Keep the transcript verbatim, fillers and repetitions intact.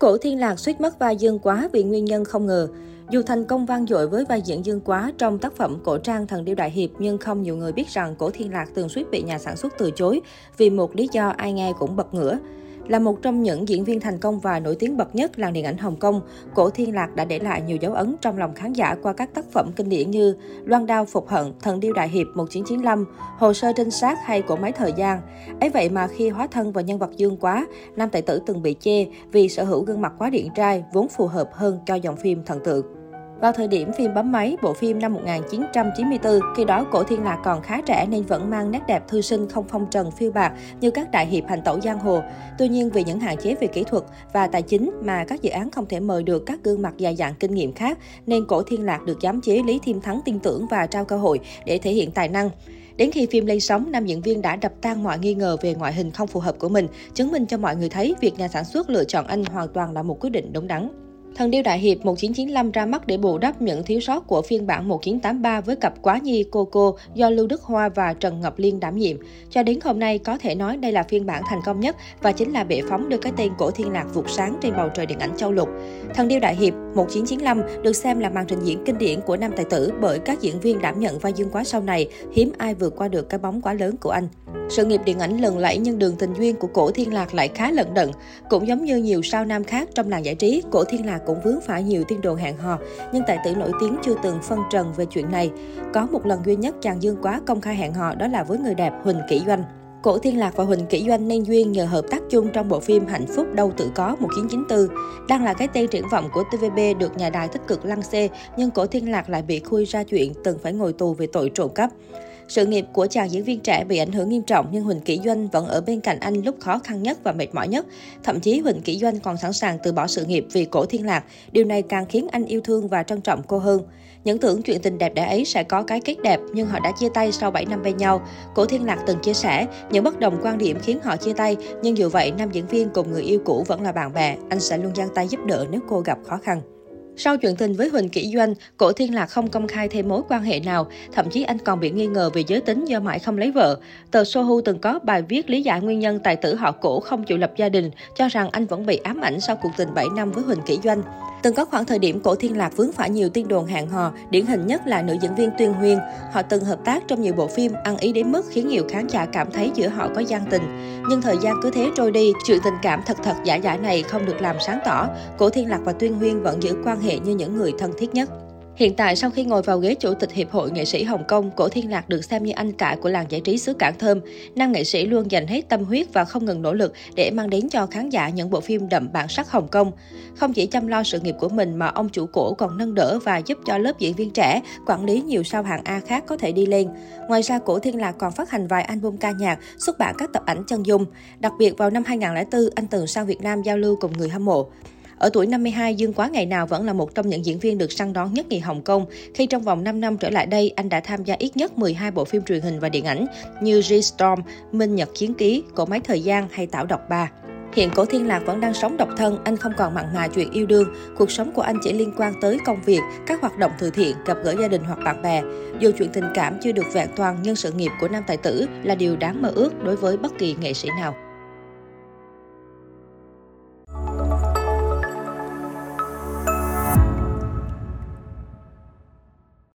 Cổ Thiên Lạc suýt mất vai Dương Quá vì nguyên nhân không ngờ. Dù thành công vang dội với vai diễn Dương Quá trong tác phẩm cổ trang Thần Điêu Đại Hiệp, nhưng không nhiều người biết rằng Cổ Thiên Lạc từng suýt bị nhà sản xuất từ chối vì một lý do ai nghe cũng bật ngửa. Là một trong những diễn viên thành công và nổi tiếng bậc nhất làng điện ảnh Hồng Kông, Cổ Thiên Lạc đã để lại nhiều dấu ấn trong lòng khán giả qua các tác phẩm kinh điển như Loan Đao Phục Hận, Thần Điêu Đại Hiệp một chín chín lăm, Hồ sơ trinh sát hay Cỗ máy thời gian. Ấy vậy mà khi hóa thân vào nhân vật Dương Quá, nam tài tử từng bị chê vì sở hữu gương mặt quá điển trai, vốn phù hợp hơn cho dòng phim thần tượng. Vào thời điểm phim bấm máy, bộ phim năm một nghìn chín trăm chín mươi tư, khi đó Cổ Thiên Lạc còn khá trẻ nên vẫn mang nét đẹp thư sinh không phong trần phiêu bạt như các đại hiệp hành tẩu giang hồ. Tuy nhiên vì những hạn chế về kỹ thuật và tài chính mà các dự án không thể mời được các gương mặt dài dặn kinh nghiệm khác, nên Cổ Thiên Lạc được giám chế Lý Thiêm Thắng tin tưởng và trao cơ hội để thể hiện tài năng. Đến khi phim lên sóng, nam diễn viên đã đập tan mọi nghi ngờ về ngoại hình không phù hợp của mình, chứng minh cho mọi người thấy việc nhà sản xuất lựa chọn anh hoàn toàn là một quyết định đúng đắn. Thần Điêu Đại Hiệp một chín chín lăm ra mắt để bù đắp những thiếu sót của phiên bản một chín tám ba với cặp Quá Nhi Coco do Lưu Đức Hoa và Trần Ngọc Liên đảm nhiệm. Cho đến hôm nay, có thể nói đây là phiên bản thành công nhất và chính là bệ phóng đưa cái tên Cổ Thiên Lạc vụt sáng trên bầu trời điện ảnh châu lục. Thần Điêu Đại Hiệp một chín chín lăm được xem là màn trình diễn kinh điển của nam tài tử bởi các diễn viên đảm nhận vai Dương Quá sau này, hiếm ai vượt qua được cái bóng quá lớn của anh. Sự nghiệp điện ảnh lừng lẫy nhưng đường tình duyên của Cổ Thiên Lạc lại khá lận đận. Cũng giống như nhiều sao nam khác trong làng giải trí, Cổ Thiên Lạc cũng vướng phải nhiều tin đồn hẹn hò, nhưng tài tử nổi tiếng chưa từng phân trần về chuyện này. Có một lần duy nhất chàng Dương Quá công khai hẹn hò, đó là với người đẹp Huỳnh Kỷ Doanh. Cổ Thiên Lạc và Huỳnh Kỷ Doanh nên duyên nhờ hợp tác chung trong bộ phim Hạnh Phúc Đâu Tự Có một chín chín tư. Đang là cái tên triển vọng của tê vê bê được nhà đài tích cực lăng xê, nhưng Cổ Thiên Lạc lại bị khui ra chuyện từng phải ngồi tù về tội trộm cắp. Sự nghiệp của chàng diễn viên trẻ bị ảnh hưởng nghiêm trọng, nhưng Huỳnh Kỷ Doanh vẫn ở bên cạnh anh lúc khó khăn nhất và mệt mỏi nhất. Thậm chí Huỳnh Kỷ Doanh còn sẵn sàng từ bỏ sự nghiệp vì Cổ Thiên Lạc. Điều này càng khiến anh yêu thương và trân trọng cô hơn. Những tưởng chuyện tình đẹp đẽ ấy sẽ có cái kết đẹp, nhưng họ đã chia tay sau bảy năm bên nhau. Cổ Thiên Lạc từng chia sẻ, những bất đồng quan điểm khiến họ chia tay, nhưng dù vậy nam diễn viên cùng người yêu cũ vẫn là bạn bè, anh sẽ luôn giang tay giúp đỡ nếu cô gặp khó khăn. Sau chuyện tình với Huỳnh Kỷ Doanh, Cổ Thiên Lạc không công khai thêm mối quan hệ nào, thậm chí anh còn bị nghi ngờ về giới tính do mãi không lấy vợ. Tờ Sohu từng có bài viết lý giải nguyên nhân tài tử họ Cổ không chịu lập gia đình, cho rằng anh vẫn bị ám ảnh sau cuộc tình bảy năm với Huỳnh Kỷ Doanh. Từng có khoảng thời điểm Cổ Thiên Lạc vướng phải nhiều tin đồn hẹn hò, điển hình nhất là nữ diễn viên Tuyên Huyên. Họ từng hợp tác trong nhiều bộ phim, ăn ý đến mức khiến nhiều khán giả cảm thấy giữa họ có gian tình. Nhưng thời gian cứ thế trôi đi, chuyện tình cảm thật thật giả giả này không được làm sáng tỏ. Cổ Thiên Lạc và Tuyên Huyên vẫn giữ quan hệ như những người thân thiết nhất. Hiện tại, sau khi ngồi vào ghế chủ tịch Hiệp hội Nghệ sĩ Hồng Kông, Cổ Thiên Lạc được xem như anh cả của làng giải trí xứ Cảng Thơm. Nam nghệ sĩ luôn dành hết tâm huyết và không ngừng nỗ lực để mang đến cho khán giả những bộ phim đậm bản sắc Hồng Kông. Không chỉ chăm lo sự nghiệp của mình mà ông chủ Cổ còn nâng đỡ và giúp cho lớp diễn viên trẻ quản lý nhiều sao hạng A khác có thể đi lên. Ngoài ra, Cổ Thiên Lạc còn phát hành vài album ca nhạc, xuất bản các tập ảnh chân dung. Đặc biệt vào năm hai nghìn không trăm lẻ tư, anh từng sang Việt Nam giao lưu cùng người hâm mộ. Ở tuổi năm mươi hai, Dương Quá ngày nào vẫn là một trong những diễn viên được săn đón nhất nhì Hồng Kông, khi trong vòng năm năm trở lại đây, anh đã tham gia ít nhất mười hai bộ phim truyền hình và điện ảnh như G-Storm, Minh Nhật Chiến Ký, Cỗ máy thời gian hay Tảo Độc ba. Hiện Cổ Thiên Lạc vẫn đang sống độc thân, anh không còn mặn mà chuyện yêu đương. Cuộc sống của anh chỉ liên quan tới công việc, các hoạt động từ thiện, gặp gỡ gia đình hoặc bạn bè. Dù chuyện tình cảm chưa được vẹn toàn, nhưng sự nghiệp của nam tài tử là điều đáng mơ ước đối với bất kỳ nghệ sĩ nào.